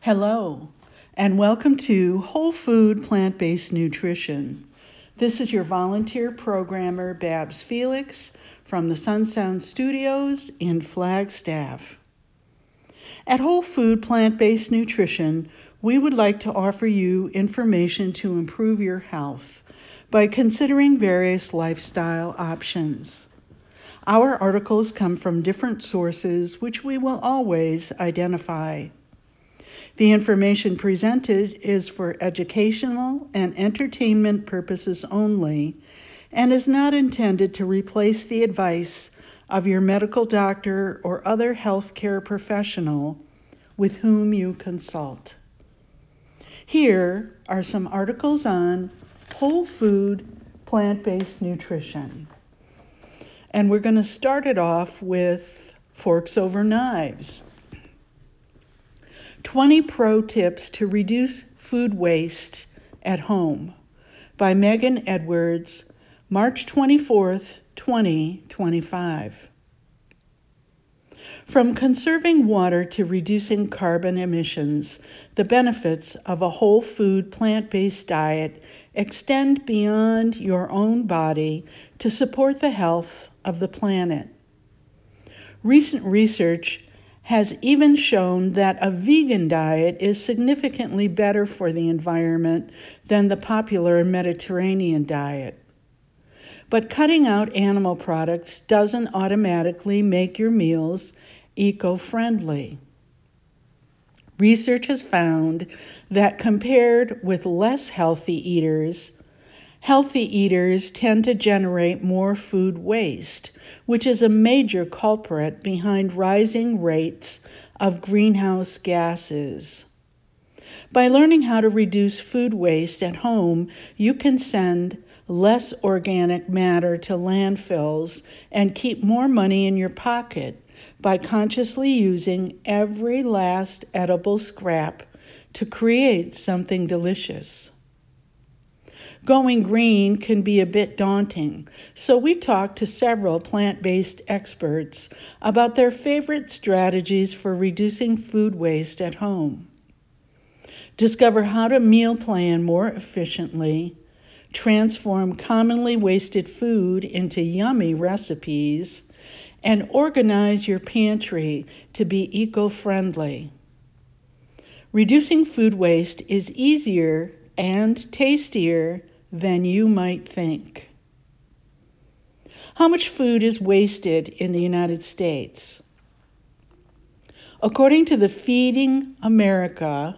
Hello, and welcome to Whole Food Plant-Based Nutrition. This is your volunteer programmer, Babs Felix, from the Sunsound Studios in Flagstaff. At Whole Food Plant-Based Nutrition, we would like to offer you information to improve your health by considering various lifestyle options. Our articles come from different sources, which we will always identify. The information presented is for educational and entertainment purposes only and is not intended to replace the advice of your medical doctor or other healthcare professional with whom you consult. Here are some articles on whole food plant-based nutrition. And we're going to start it off with forks over knives. 20 Pro Tips to Reduce Food Waste at Home by Megan Edwards, March 24th, 2025. From conserving water to reducing carbon emissions, the benefits of a whole food plant-based diet extend beyond your own body to support the health of the planet. Recent research has even shown that a vegan diet is significantly better for the environment than the popular Mediterranean diet. But cutting out animal products doesn't automatically make your meals eco-friendly. Research has found that compared with less healthy eaters tend to generate more food waste, which is a major culprit behind rising rates of greenhouse gases. By learning how to reduce food waste at home, you can send less organic matter to landfills and keep more money in your pocket by consciously using every last edible scrap to create something delicious. Going green can be a bit daunting, so we talked to several plant-based experts about their favorite strategies for reducing food waste at home. Discover how to meal plan more efficiently, transform commonly wasted food into yummy recipes, and organize your pantry to be eco-friendly. Reducing food waste is easier and tastier than you might think. How much food is wasted in the United States? According to the Feeding America,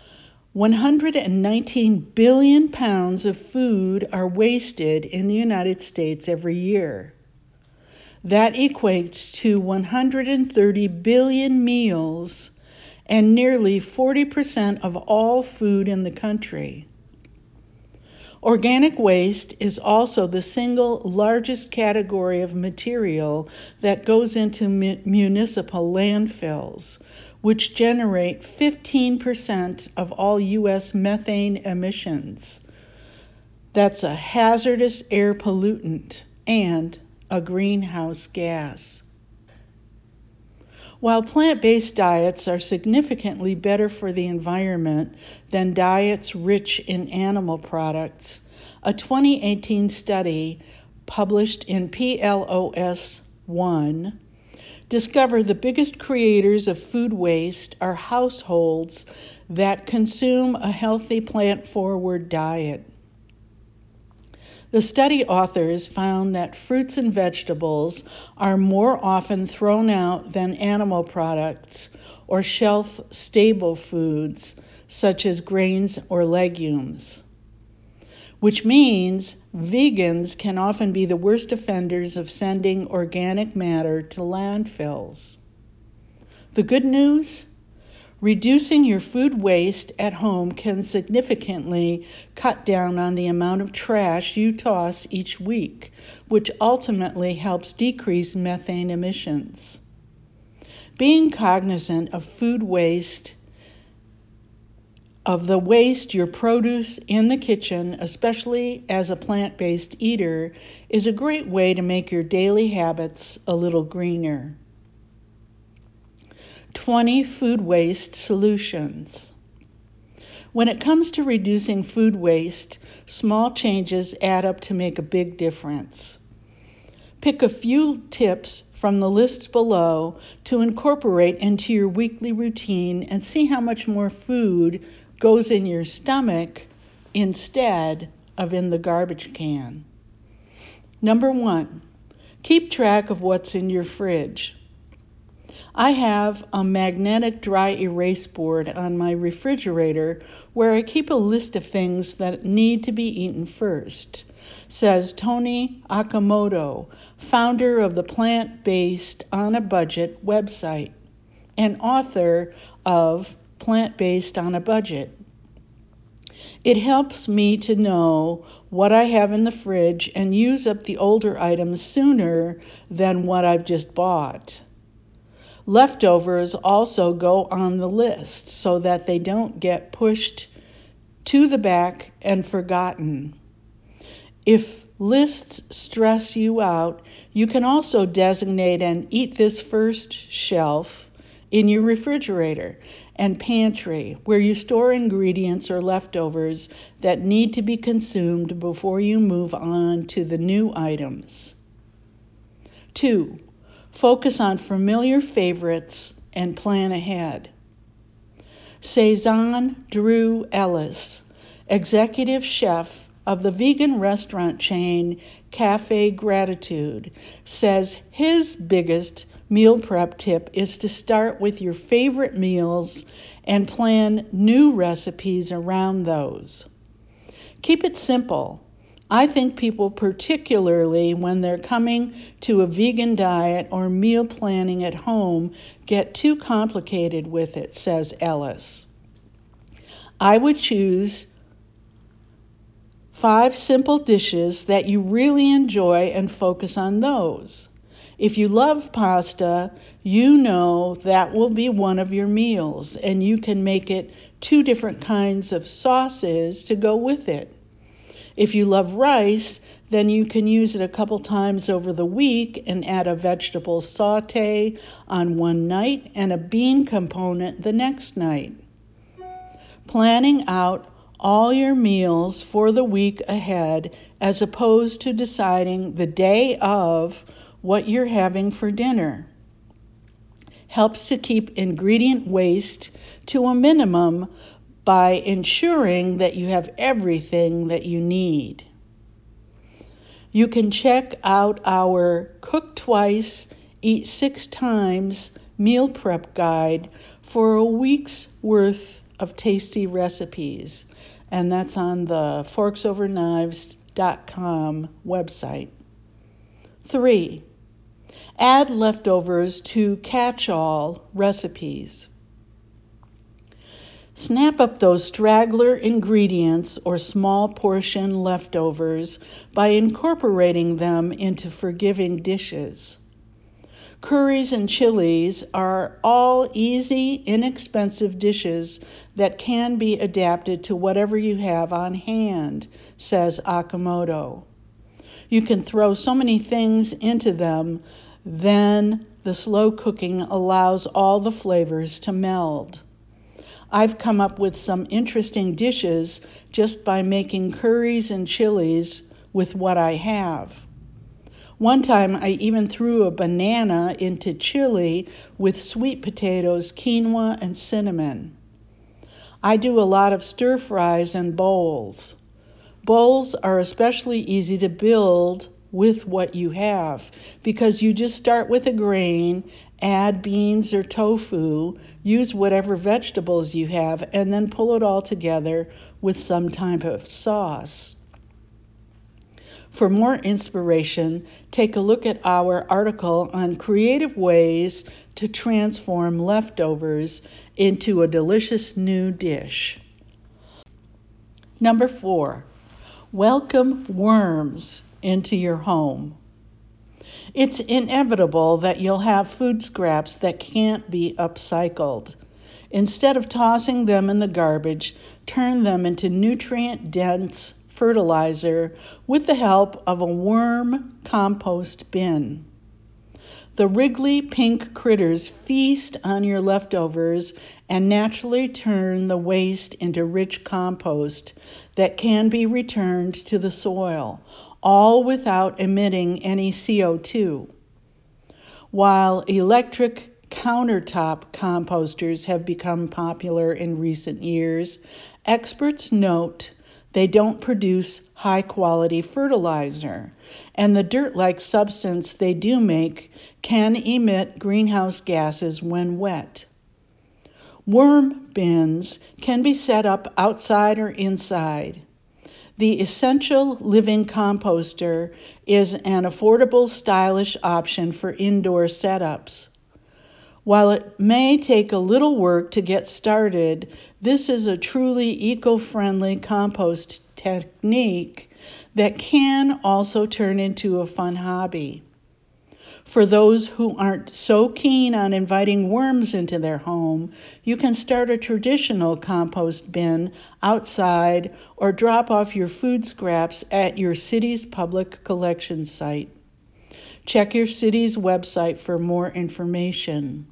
119 billion pounds of food are wasted in the United States every year. That equates to 130 billion meals and nearly 40% of all food in the country. Organic waste is also the single largest category of material that goes into municipal landfills, which generate 15% of all U.S. methane emissions. That's a hazardous air pollutant and a greenhouse gas. While plant-based diets are significantly better for the environment than diets rich in animal products, a 2018 study published in PLOS One discovered the biggest creators of food waste are households that consume a healthy plant-forward diet. The study authors found that fruits and vegetables are more often thrown out than animal products or shelf-stable foods, such as grains or legumes, which means vegans can often be the worst offenders of sending organic matter to landfills. The good news? Reducing your food waste at home can significantly cut down on the amount of trash you toss each week, which ultimately helps decrease methane emissions. Being cognizant of food waste, of the waste your produce in the kitchen, especially as a plant-based eater, is a great way to make your daily habits a little greener. 20 food waste solutions. When it comes to reducing food waste, small changes add up to make a big difference. Pick a few tips from the list below to incorporate into your weekly routine and see how much more food goes in your stomach instead of in the garbage can. Number 1, keep track of what's in your fridge. I have a magnetic dry erase board on my refrigerator where I keep a list of things that need to be eaten first, says Tony Akamoto, founder of the Plant-Based on a Budget website and author of Plant-Based on a Budget. It helps me to know what I have in the fridge and use up the older items sooner than what I've just bought. Leftovers also go on the list so that they don't get pushed to the back and forgotten. If lists stress you out, you can also designate an eat this first shelf in your refrigerator and pantry where you store ingredients or leftovers that need to be consumed before you move on to the new items. 2. Focus on familiar favorites and plan ahead. Cezanne Drew Ellis, executive chef of the vegan restaurant chain Cafe Gratitude, says his biggest meal prep tip is to start with your favorite meals and plan new recipes around those. Keep it simple. I think people, particularly when they're coming to a vegan diet or meal planning at home, get too complicated with it, says Ellis. I would choose 5 simple dishes that you really enjoy and focus on those. If you love pasta, you know that will be one of your meals, and you can make it 2 different kinds of sauces to go with it. If you love rice, then you can use it a couple times over the week and add a vegetable saute on one night and a bean component the next night. Planning out all your meals for the week ahead as opposed to deciding the day of what you're having for dinner helps to keep ingredient waste to a minimum by ensuring that you have everything that you need. You can check out our Cook Twice, Eat 6 Times meal prep guide for a week's worth of tasty recipes, and that's on the forksoverknives.com website. 3. Add leftovers to catch-all recipes. Snap up those straggler ingredients or small portion leftovers by incorporating them into forgiving dishes. Curries and chilies are all easy, inexpensive dishes that can be adapted to whatever you have on hand, says Akamoto. You can throw so many things into them, then the slow cooking allows all the flavors to meld. I've come up with some interesting dishes just by making curries and chilies with what I have. One time I even threw a banana into chili with sweet potatoes, quinoa, and cinnamon. I do a lot of stir fries and bowls. Bowls are especially easy to build with what you have because you just start with a grain, add beans or tofu, use whatever vegetables you have, and then pull it all together with some type of sauce. For more inspiration, take a look at our article on creative ways to transform leftovers into a delicious new dish. Number 4, welcome worms into your home. It's inevitable that you'll have food scraps that can't be upcycled. Instead of tossing them in the garbage, turn them into nutrient-dense fertilizer with the help of a worm compost bin. The wriggly pink critters feast on your leftovers and naturally turn the waste into rich compost that can be returned to the soil, all without emitting any CO2. While electric countertop composters have become popular in recent years, experts note they don't produce high-quality fertilizer, and the dirt-like substance they do make can emit greenhouse gases when wet. Worm bins can be set up outside or inside. The Essential Living Composter is an affordable, stylish option for indoor setups. While it may take a little work to get started, this is a truly eco-friendly compost technique that can also turn into a fun hobby. For those who aren't so keen on inviting worms into their home, you can start a traditional compost bin outside or drop off your food scraps at your city's public collection site. Check your city's website for more information.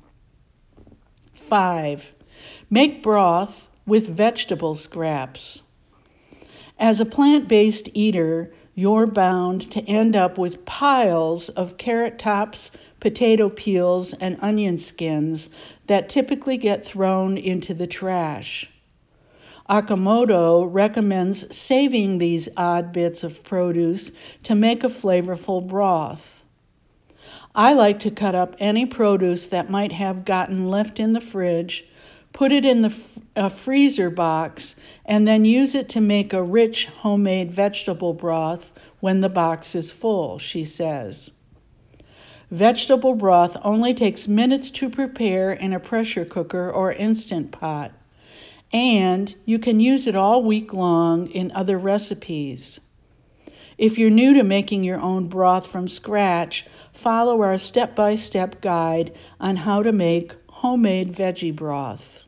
5. Make broth with vegetable scraps. As a plant-based eater, you're bound to end up with piles of carrot tops, potato peels, and onion skins that typically get thrown into the trash. Akamoto recommends saving these odd bits of produce to make a flavorful broth. I like to cut up any produce that might have gotten left in the fridge, put it in a freezer box, and then use it to make a rich homemade vegetable broth when the box is full, she says. Vegetable broth only takes minutes to prepare in a pressure cooker or Instant Pot, and you can use it all week long in other recipes. If you're new to making your own broth from scratch, follow our step-by-step guide on how to make homemade veggie broth.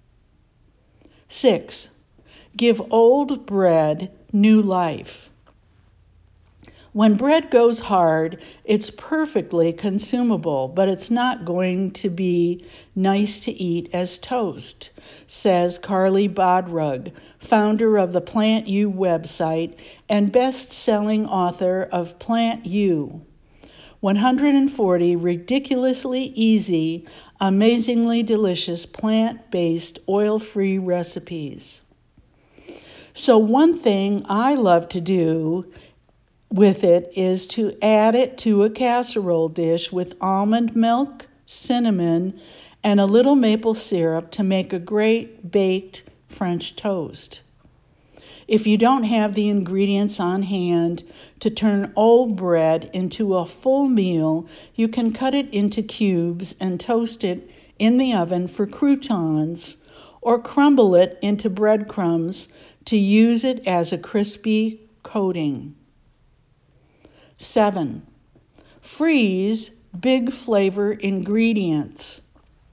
6. Give old bread new life. When bread goes hard, it's perfectly consumable, but it's not going to be nice to eat as toast, says Carly Bodrug, founder of the Plant U website and best-selling author of Plant U, 140 ridiculously easy, amazingly delicious plant-based oil-free recipes. So one thing I love to do with it is to add it to a casserole dish with almond milk, cinnamon, and a little maple syrup to make a great baked French toast. If you don't have the ingredients on hand to turn old bread into a full meal, you can cut it into cubes and toast it in the oven for croutons, or crumble it into breadcrumbs to use it as a crispy coating. 7. Freeze big flavor ingredients.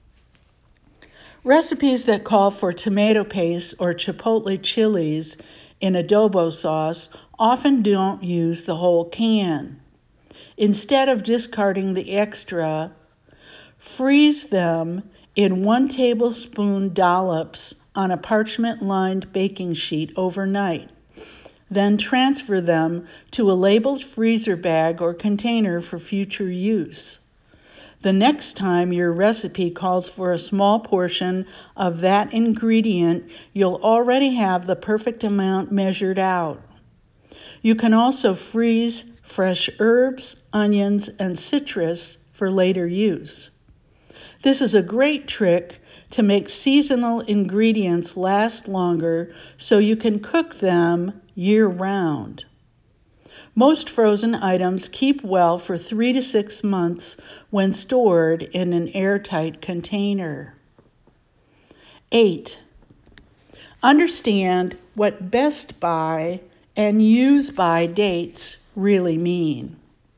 Recipes that call for tomato paste or chipotle chilies in adobo sauce often don't use the whole can. Instead of discarding the extra, freeze them in 1 tablespoon dollops on a parchment-lined baking sheet overnight. Then transfer them to a labeled freezer bag or container for future use. The next time your recipe calls for a small portion of that ingredient, you'll already have the perfect amount measured out. You can also freeze fresh herbs, onions, and citrus for later use. This is a great trick to make seasonal ingredients last longer so you can cook them year-round. Most frozen items keep well for 3 to 6 months when stored in an airtight container. 8. Understand what best by and use by dates really mean.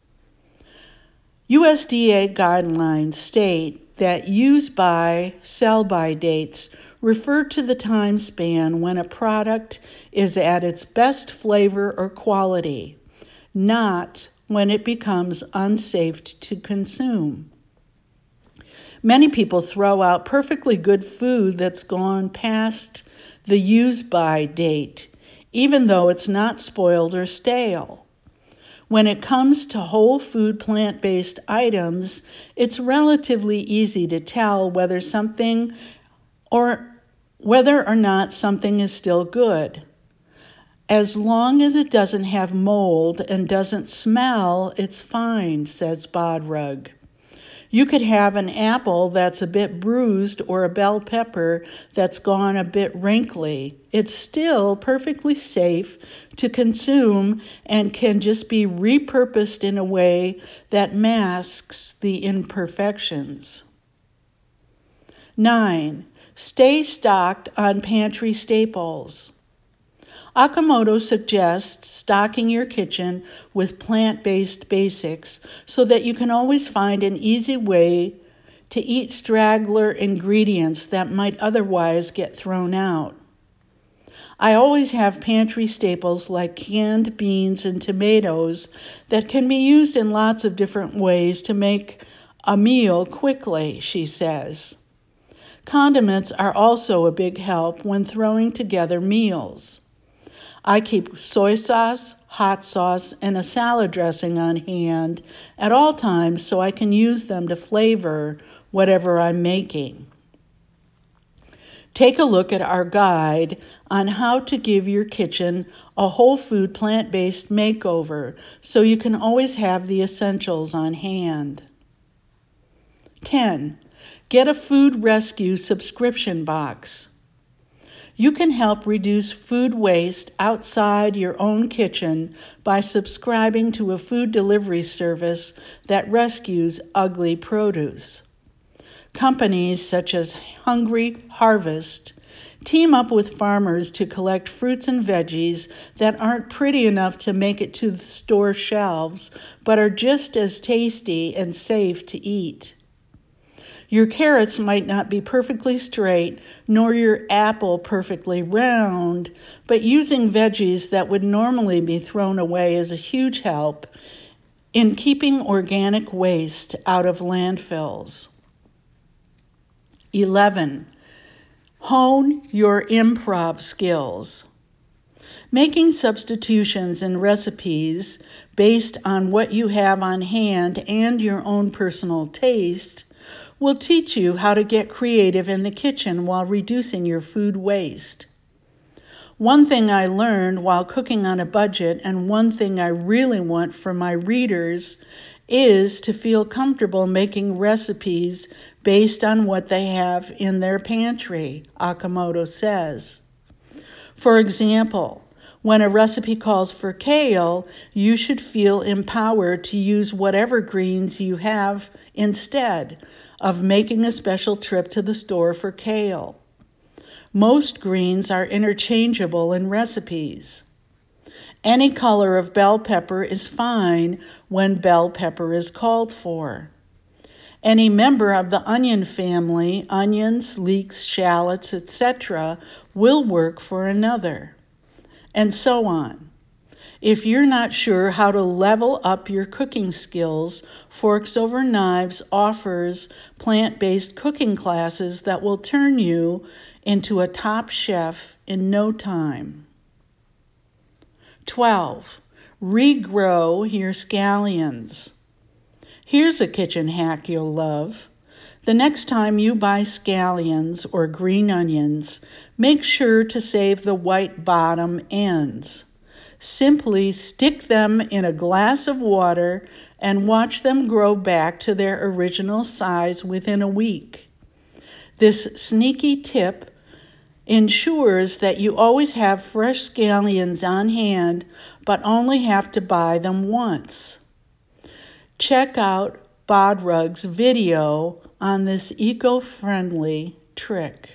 USDA guidelines state that use by, sell by dates refer to the time span when a product is at its best flavor or quality, not when it becomes unsafe to consume. Many people throw out perfectly good food that's gone past the use-by date, even though it's not spoiled or stale. When it comes to whole food plant-based items, it's relatively easy to tell whether or not something is still good. As long as it doesn't have mold and doesn't smell, it's fine, says Bodrug. You could have an apple that's a bit bruised or a bell pepper that's gone a bit wrinkly. It's still perfectly safe to consume and can just be repurposed in a way that masks the imperfections. 9. Stay stocked on pantry staples. Okamoto suggests stocking your kitchen with plant-based basics so that you can always find an easy way to eat straggler ingredients that might otherwise get thrown out. I always have pantry staples like canned beans and tomatoes that can be used in lots of different ways to make a meal quickly, she says. Condiments are also a big help when throwing together meals. I keep soy sauce, hot sauce, and a salad dressing on hand at all times so I can use them to flavor whatever I'm making. Take a look at our guide on how to give your kitchen a whole food plant-based makeover so you can always have the essentials on hand. 10. Get a food rescue subscription box. You can help reduce food waste outside your own kitchen by subscribing to a food delivery service that rescues ugly produce. Companies such as Hungry Harvest team up with farmers to collect fruits and veggies that aren't pretty enough to make it to the store shelves, but are just as tasty and safe to eat. Your carrots might not be perfectly straight, nor your apple perfectly round, but using veggies that would normally be thrown away is a huge help in keeping organic waste out of landfills. 11. Hone your improv skills. Making substitutions in recipes based on what you have on hand and your own personal taste will teach you how to get creative in the kitchen while reducing your food waste. One thing I learned while cooking on a budget, and one thing I really want for my readers, is to feel comfortable making recipes based on what they have in their pantry, Okamoto says. For example, when a recipe calls for kale, you should feel empowered to use whatever greens you have instead of making a special trip to the store for kale. Most greens are interchangeable in recipes. Any color of bell pepper is fine when bell pepper is called for. Any member of the onion family, onions, leeks, shallots, etc., will work for another, and so on. If you're not sure how to level up your cooking skills, Forks Over Knives offers plant-based cooking classes that will turn you into a top chef in no time. 12. Regrow your scallions. Here's a kitchen hack you'll love. The next time you buy scallions or green onions, make sure to save the white bottom ends. Simply stick them in a glass of water and watch them grow back to their original size within a week. This sneaky tip ensures that you always have fresh scallions on hand, but only have to buy them once. Check out Bodrug's video on this eco-friendly trick.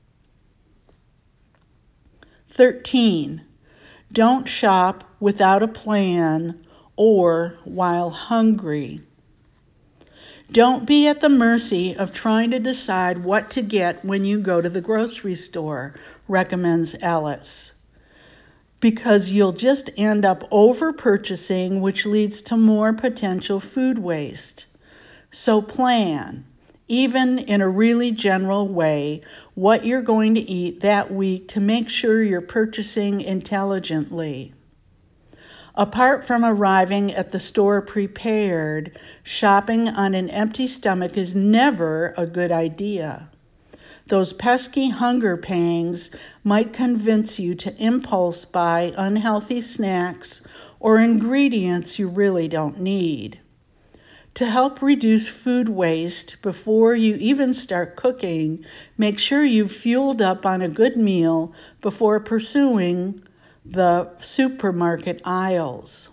13. Don't shop without a plan or while hungry. Don't be at the mercy of trying to decide what to get when you go to the grocery store, recommends Ellis. because you'll just end up over purchasing, which leads to more potential food waste. So plan, even in a really general way, what you're going to eat that week to make sure you're purchasing intelligently. Apart from arriving at the store prepared, shopping on an empty stomach is never a good idea. Those pesky hunger pangs might convince you to impulse buy unhealthy snacks or ingredients you really don't need. To help reduce food waste before you even start cooking, make sure you've fueled up on a good meal before pursuing the supermarket aisles.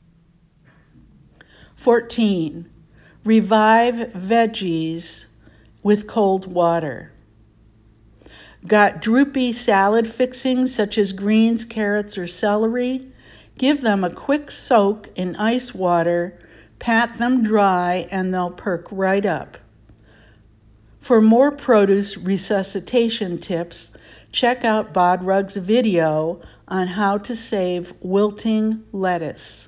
14. Revive veggies with cold water. Got droopy salad fixings such as greens, carrots, or celery? Give them a quick soak in ice water, pat them dry, and they'll perk right up. For more produce resuscitation tips, check out Bodrug's video on how to save wilting lettuce.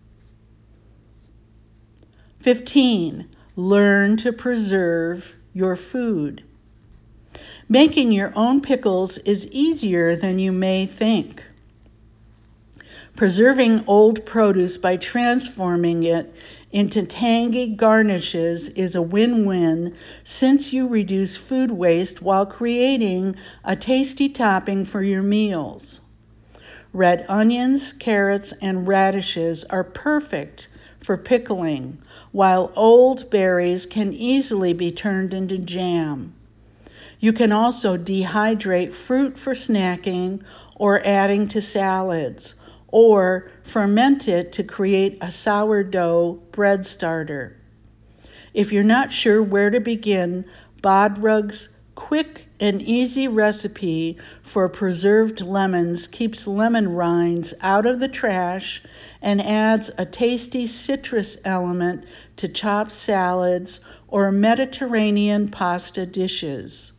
15. Learn to preserve your food. Making your own pickles is easier than you may think. Preserving old produce by transforming it into tangy garnishes is a win-win, since you reduce food waste while creating a tasty topping for your meals. Red onions, carrots, and radishes are perfect for pickling, while old berries can easily be turned into jam. You can also dehydrate fruit for snacking or adding to salads, or ferment it to create a sourdough bread starter. If you're not sure where to begin, Bodrug's quick and easy recipe for preserved lemons keeps lemon rinds out of the trash and adds a tasty citrus element to chopped salads or Mediterranean pasta dishes.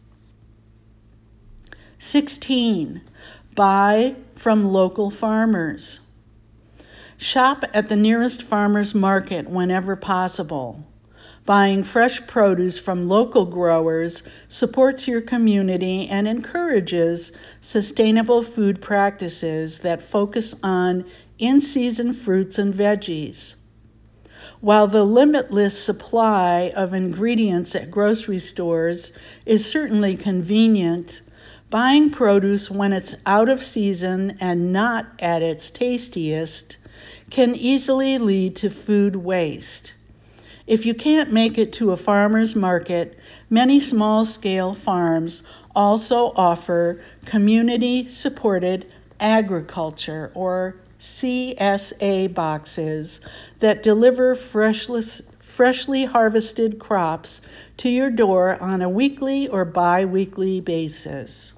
16. Buy from local farmers. Shop at the nearest farmer's market whenever possible. Buying fresh produce from local growers supports your community and encourages sustainable food practices that focus on in-season fruits and veggies. While the limitless supply of ingredients at grocery stores is certainly convenient, buying produce when it's out of season and not at its tastiest can easily lead to food waste. If you can't make it to a farmer's market, many small-scale farms also offer community-supported agriculture, or CSA boxes, that deliver freshly harvested crops to your door on a weekly or bi-weekly basis.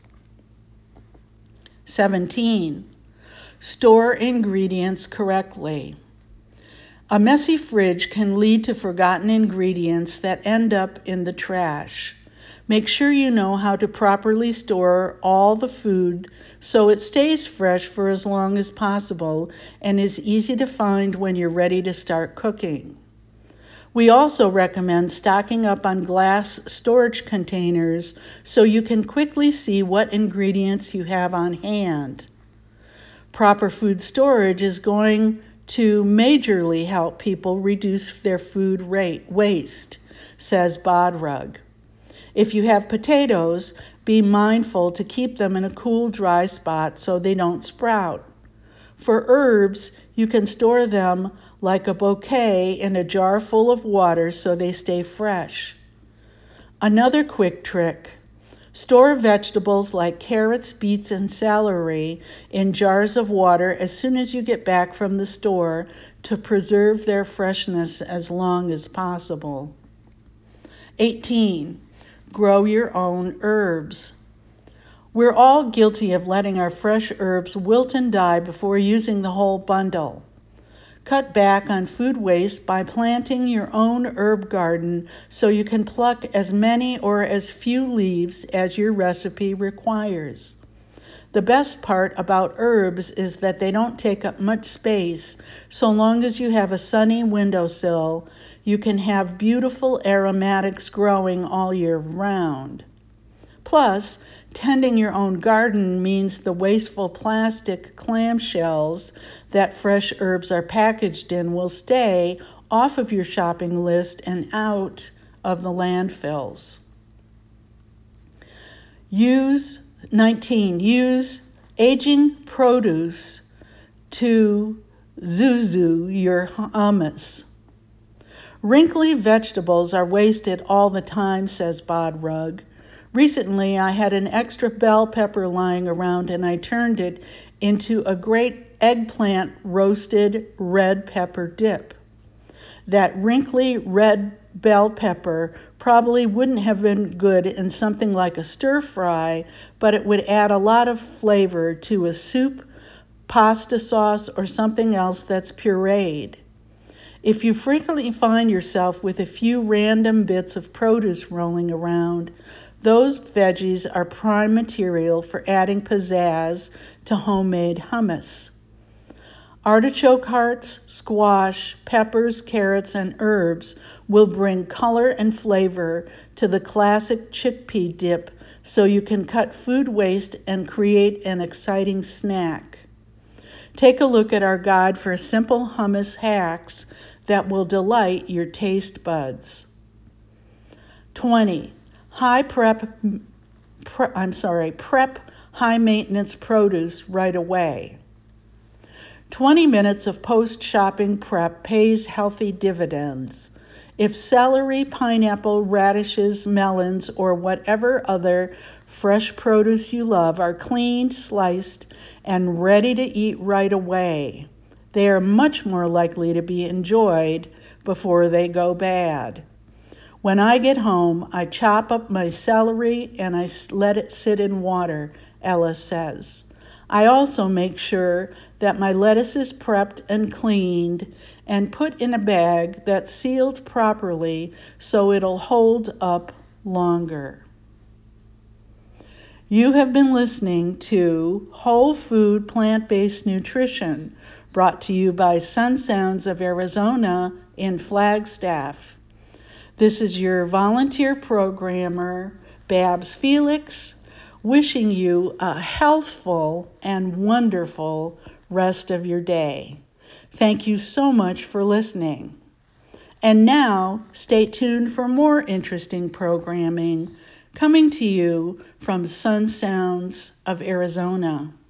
17. Store ingredients correctly. A messy fridge can lead to forgotten ingredients that end up in the trash. Make sure you know how to properly store all the food so it stays fresh for as long as possible and is easy to find when you're ready to start cooking. We also recommend stocking up on glass storage containers so you can quickly see what ingredients you have on hand. Proper food storage is going to majorly help people reduce their food waste, says Bodrug. If you have potatoes, be mindful to keep them in a cool, dry spot so they don't sprout. For herbs, you can store them like a bouquet in a jar full of water so they stay fresh. Another quick trick: store vegetables like carrots, beets, and celery in jars of water as soon as you get back from the store to preserve their freshness as long as possible. 18. Grow your own herbs. We're all guilty of letting our fresh herbs wilt and die before using the whole bundle. Cut back on food waste by planting your own herb garden so you can pluck as many or as few leaves as your recipe requires. The best part about herbs is that they don't take up much space. So long as you have a sunny windowsill, you can have beautiful aromatics growing all year round. Plus, tending your own garden means the wasteful plastic clamshells that fresh herbs are packaged in will stay off of your shopping list and out of the landfills. Use aging produce to zuzu your hummus. Wrinkly vegetables are wasted all the time, says Bodrug. Recently, I had an extra bell pepper lying around and I turned it into a great eggplant roasted red pepper dip. That wrinkly red bell pepper probably wouldn't have been good in something like a stir fry, but it would add a lot of flavor to a soup, pasta sauce, or something else that's pureed. If you frequently find yourself with a few random bits of produce rolling around, those veggies are prime material for adding pizzazz to homemade hummus. Artichoke hearts, squash, peppers, carrots, and herbs will bring color and flavor to the classic chickpea dip so you can cut food waste and create an exciting snack. Take a look at our guide for simple hummus hacks that will delight your taste buds. 20. Prep high maintenance produce right away. 20 minutes of post-shopping prep pays healthy dividends. If celery, pineapple, radishes, melons, or whatever other fresh produce you love are cleaned, sliced, and ready to eat right away, they are much more likely to be enjoyed before they go bad. When I get home, I chop up my celery and I let it sit in water, Ella says. I also make sure that my lettuce is prepped and cleaned and put in a bag that's sealed properly so it'll hold up longer. You have been listening to Whole Food Plant-Based Nutrition, brought to you by Sun Sounds of Arizona in Flagstaff. This is your volunteer programmer, Babs Felix, wishing you a healthful and wonderful rest of your day. Thank you so much for listening. And now, stay tuned for more interesting programming coming to you from Sun Sounds of Arizona.